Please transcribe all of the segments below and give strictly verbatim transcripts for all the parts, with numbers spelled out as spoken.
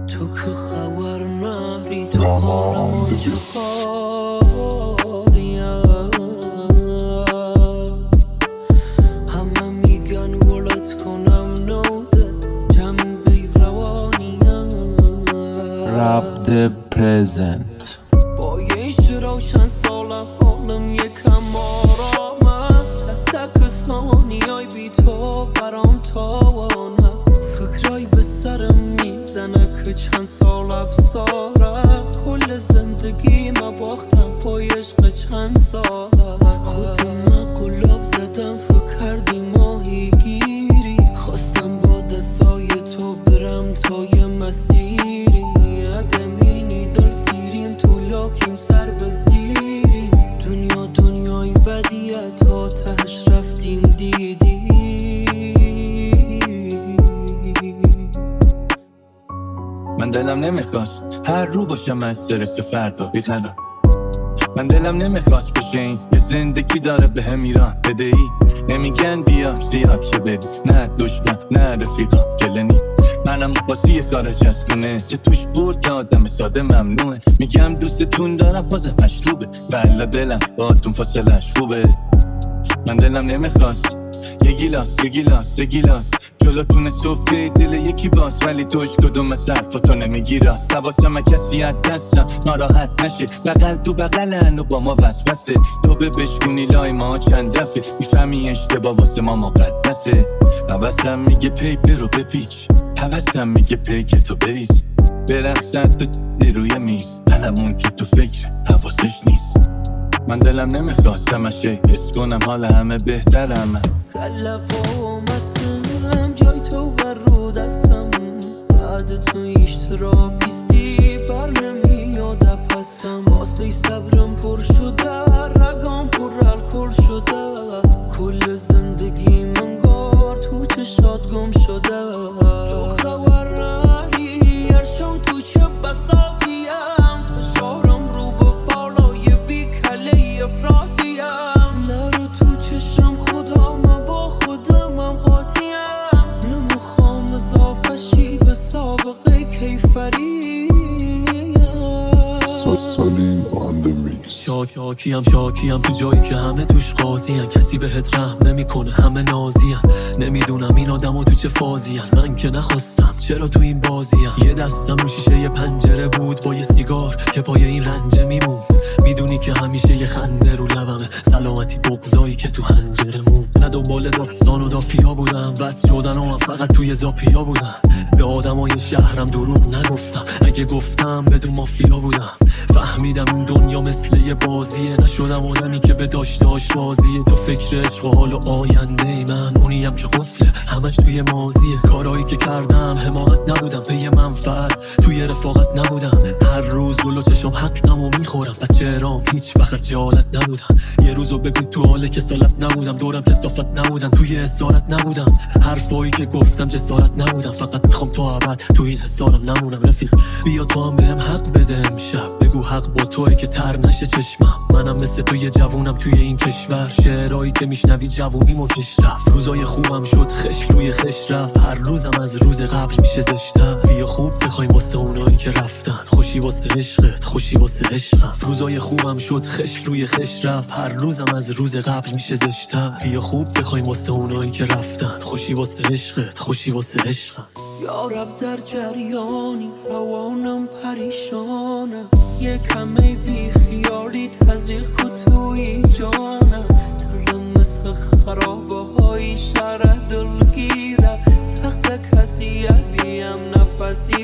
تو که خبر نری تو خانم چه خاریم همه میگن ولد کنم نوده جنبه روانیم رپ د پرزنت با یه روشن سالم حالم یکم آرامه تک تک ثانیای بی تو برام تاوانه فکرای به سرم میزنه که چند سال افساره کل زندگی ما باختم با عشق چند ساله خودم گلاب زدم فکر کردی ماهی گیری خواستم با دستای تو برم تا یه مسیری اگه مینی دل سیریم تو لاکیم سر به زیریم دنیا دنیای بدیه تا تهش رفتیم دیدی من دلم نمیخواست هر رو باشم از سرس فردا بیقرار من دلم نمیخواست بشه این یه زندگی داره به هم ایران بدهی نمیگن بیا زیاد که بری نه دشمن نه رفیقا گلنی منم باسی خارج از خونه که توش برد آدم ساده ممنوعه میگم دوستتون دارم فاز مشروبه بلا دلم باتون فاصلش خوبه من دلم نمیخواست یه گیلاس یه گیلاس یه گیلاس جلوتون سفره دل یکی باز ولی توش کدوم صرفاتو نمیگی راست حواسم من کسی از دستم ناراحت نشه بغل تو بغلن و با ما وسوسه تو به بشکونی لای ما چند دفعه میفهمی اشتباه واسه ما مقدسه حواسم میگه پی برو بپیچ حواسم میگه پی که تو بریز برقصد تو روی میز علمون که تو فکر حواسش نیست من دلم نمیخواست همشه حس کنم حال همه بهترم کلب و مسم جای تو بر رو دستم بعد تو اشتراپیستی بر نمیاد پسم واسه صبرم پر شده رگام پر الکل شده کل زندگی من گار تو چشات گم شده تو خبر نری هر شو تو چه بساطیم فشارم رو به بالای بی کله افراتیم نرو تو چشم خدا من با خودمم قاطیم نمیخوام اضافه شی به سابقه کیفری سالین آن ده میکس شاکیم شاکیم تو جایی که همه توش قاضین کسی بهت رحم نمیکنه همه نازین نمیدونم این آدمو تو چه فازین من که نخواستم چرا تو این بازیم یه دستم رو شیشه یه پنجره بود با یه سیگار که پای این رنجه میموند میدونی که همیشه یه خنده رو لبمه سلامتی بغضایی که تو حنجره موند نه دنبال داستان و دافیا بودم بس شدن و من فقط توی زاپیا بودم به آدمای شهرم دروغ نگفتم اگه گفتم بدون مافیا بودم فهمیدم این دنیا مثل یه بازیه نشدم آدمی که به داشتاش بازیه تو فکر عشق و حال و آینده من اونیم که قفله همش توی ماضیه کارایی که کردم حماقت نبودم به یه منفعت توی رفاقت نبودم هر روز گل و چشم حقمو میخورم پس چرام هیچ وقت جهالت نبودم یه روزو بگو تو حال کسالت نبودم دورم کسافت نبودم توی اسارت نبودم حرفایی که گفتم جسارت نبودم فقط میخوام تو ابد تو این حسارم نمونم رفیق بیا تو هم بهم حق بده امشب بگو حق با توی که تر نشه چشمم منم مثل تو یه جوونم توی این کشور شعرهایی که میشنوی جوونیمو کش رفت روزای خوبم شد خش روی خش رفت هر روزم از روز قبل میشه زشتم بیا خوب بخوایم واسه اونایی که رفتن خوشی واسه عشقت خوشی واسه عشقم روزای خوبم شد خش روی خش رفت هر روزم از روز قبل میشه زشتم بیا خوب بخوایم واسه اونایی که رفتن خوشی واسه عشقت خوشی واسه عشقم یا رب در جریانی روانم پریشانم یه کمه بی خیالی تزریق کن توی جانم دلم مثل خرابه های شهر دلگیره سخت کسی عبیم نفسی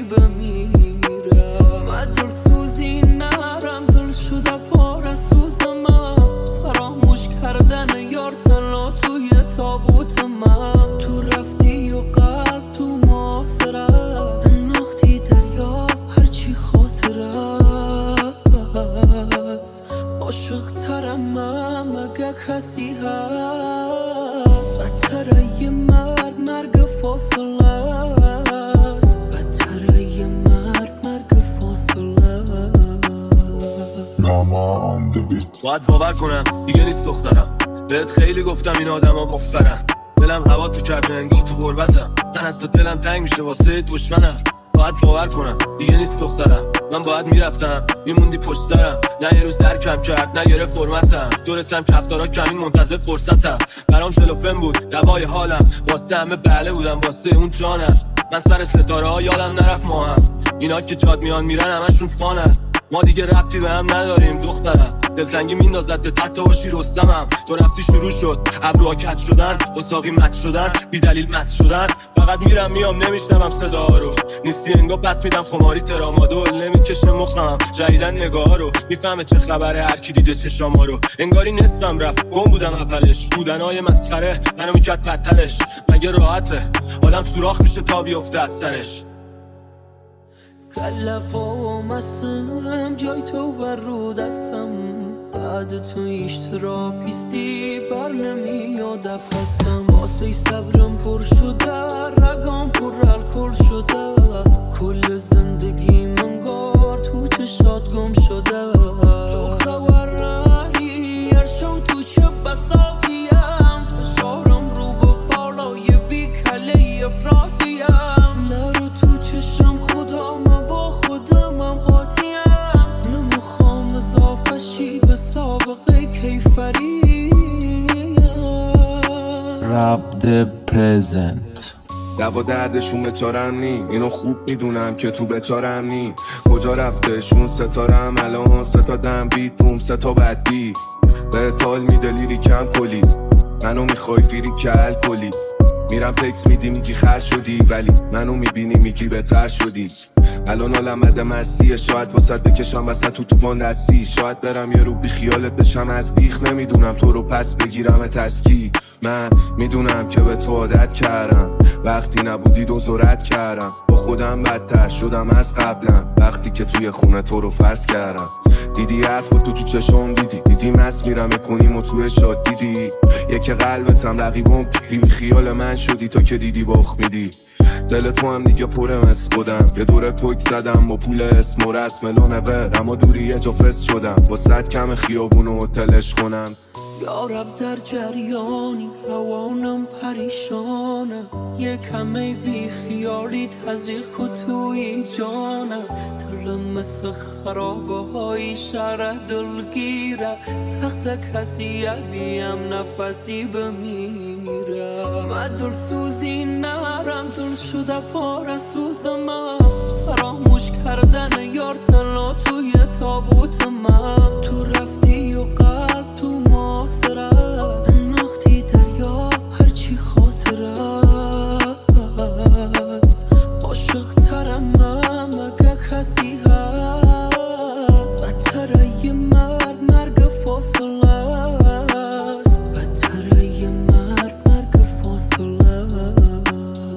بمیره من دل سوزی نرم دل شده پار سوزم فراموش کردن یار تنها توی تابوت من تو رفتی و قلب تو معاصر است انداختی دریا هرچی خاطر است عاشق ترم من مگه کسی هست بدتره یه مرگ مرگ فاصله است بدتره یه مرگ مرگ فاصله است ناما آن ده بیت باید باور کنم دیگه نیست دخترم بهت خیلی گفتم این آدم ها مفرن دلم هوا تو کرده انگاه تو غربتم من حتی دلم تنگ میشه واسه دشمنم باید باور کنم دیگه نیست دخترم. من باید میرفتم میموندی پشت سرم، نه یه روز درکم کرد نه گرفت فرمتم. دورتم کفتارا کمین منتظر فرصتم، برام شلوفن بود دوای حالم. واسه همه بله بودم واسه اون جانم. من سر ستاره ها یادم نرفت ما هم، اینا که جاد میان میرن همشون فانن. ما دیگه ربطی به هم نداریم دخترم، دلتنگی میندازد حتی باشی رستمم. تو رفتی شروع شد ابروها کج شدن، اساقی مچ شدن، بی دلیل مس شدن. فقط میرم میام نمیشنوم صدا رو، نیستی انگا پس میدم خماری ترامادول. نمیکشه مخم جدیدن نگاه رو، میفهمه چه خبره هر کی دیده چشاما رو. انگاری نصفم رفت گم بودم اولش، بودنهای مسخره منو میکرد بدترش. مگه راحته آدم سوراخ میشه تا بیفته از سرش. کله پا مسم جای تو بر رو دستم، بعد تو ایش تراپیستی بر نمیاد پسم. واسه صبرم پر شده رگام پر الکل شده، کل زندگی منگار تو چشات گم شده. تو خبر نری هر شو تو چه بساطیم، فشارم رو با بالای بی کله افراتیم. نرو تو چشم خدا من با خودمم قاطیم، نمیخوام اضافه شی به سابقه کیفری. Rap the present. دوا دردشون بچارم نی، اینو خوب میدونم که تو بچارم نی. کجا رفتشون ستارم الان، ستا دم بیت بوم ستا بدی. به تال میده لیریکم کلی، منو میخوای فیری کل کلی. میرم تکس میدی میگی خر شدی، ولی منو میبینی میگی بهتر شدی. الان حالم بده مسیه، شاید واسط بکشم وسط تو تو باندستی. شاید برم یه رو بی خیالت بشم از بیخ، نمیدونم تو رو پس بگیرم تسکی. من میدونم که به تو عادت کردم، وقتی نبودی دوزارت کردم. با خودم بدتر شدم از قبلم، وقتی که توی خونه تو رو فرض کردم. دیدی حرف تو تو چشم دیدی، دیدی مست میرم میکنیم و توی شاد دیدی. یک قلبتم رقیبم بی خیال من شدی، تو که دیدی باخ میدی. دل تو هم دیگه پره مس بودم، یه دوره پوک زدم با پول اسم و رسم لانور. اما دوری یه جا فست شدم، با صد کم خیابونو هتلش کنم. یارب در جریانی روانم پریشانه، یه کمه بی خیالی تزریق کو توی جانه. دلم مثل خرابه های شهر دلگیره، سخت کسی بیم نفسی بمیره. من دل سوزی نرم، دل شده پاره سوز من. فراموش کردن یار تنها توی تابوت من. تو رفتی و قلب تو محاصره است، انداختی دریا هرچی خاطره است. عاشق ترم مگه کسی هست، بدتره یه مرگ مرگ فاصله است. بدتره یه مرگ مرگ فاصله است.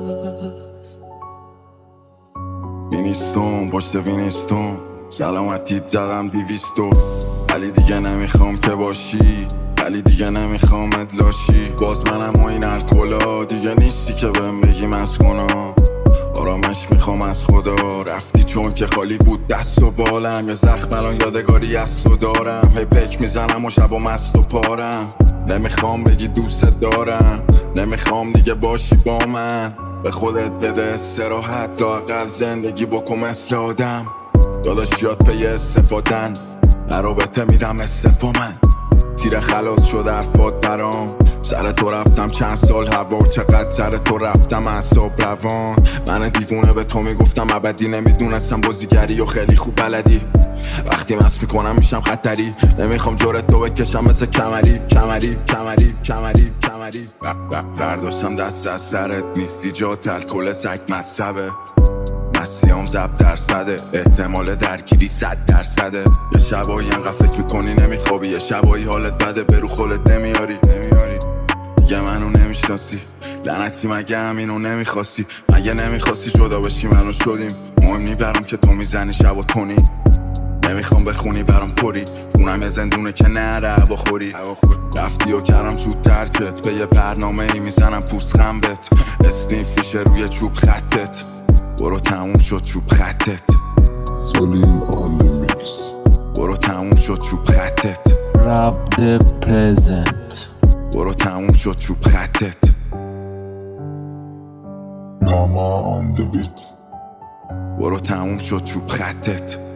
وینیستون پشت وینیستون، سلامتیت زدم دیویستو. ولی دیگه نمیخوام که باشی، ولی دیگه نمیخوام ادلاشی. باز منم و این الکلا، دیگه نیستی که بهم بگی مسکونا. آرامش میخوام از خدا، رفتی چون که خالی بود دست و بالم. یه زخم الان یادگاری از تو دارم، هی پک میزنم و شب و مست و پارم. نمیخوام بگی دوست دارم، نمیخوام دیگه باشی با من. به خودت بده استراحت، لااقل زندگی بکن مثل آدم. داداش یاد پی استفادن، قرابته میدم استفا من. تیر خلاص شد حرفات برام، سر تو رفتم چند سال هوا. چقدر سر تو رفتم اعصاب روان. من دیوونه به تو میگفتم ابدی، نمیدونستم بازیگری و خیلی خوب بلدی. وقتی مست میکنم میشم خطری، نمیخوام جورت تو بکشم مثل کمری کمری کمری کمری کمری. برداشتم دست از سرت، نیستی جات الکل سگ مصبه. مسیام زب درصده، احتمال درگیری صد درصده. یه شبایی انقدر فکر میکنی نمیخوابی، یه شبایی حالت بده برو خودت نمیاری نمیاری. دیگه منو نمیشناسی، لعنتی مگه همینو نمیخواستی؟ مگه نمیخواستی جدا بشی منو شدیم؟ مهم نی برام که تو میزنی شب و تونی. نمیخوام بخونی برام پری، خونم یه زندونه که نره هوا خوری. رفتی و کردم زود ترکت، به یه برنامه ای میزنم پوست خنبت. اسنی فیشه روی چوب خطت، برو تموم شد چوب خطت. سلیم on the mix. برو تموم شد چوب خطت. Rap the present. برو تموم شد چوب خطت. Mama on the beat. برو تموم شد چوب خطت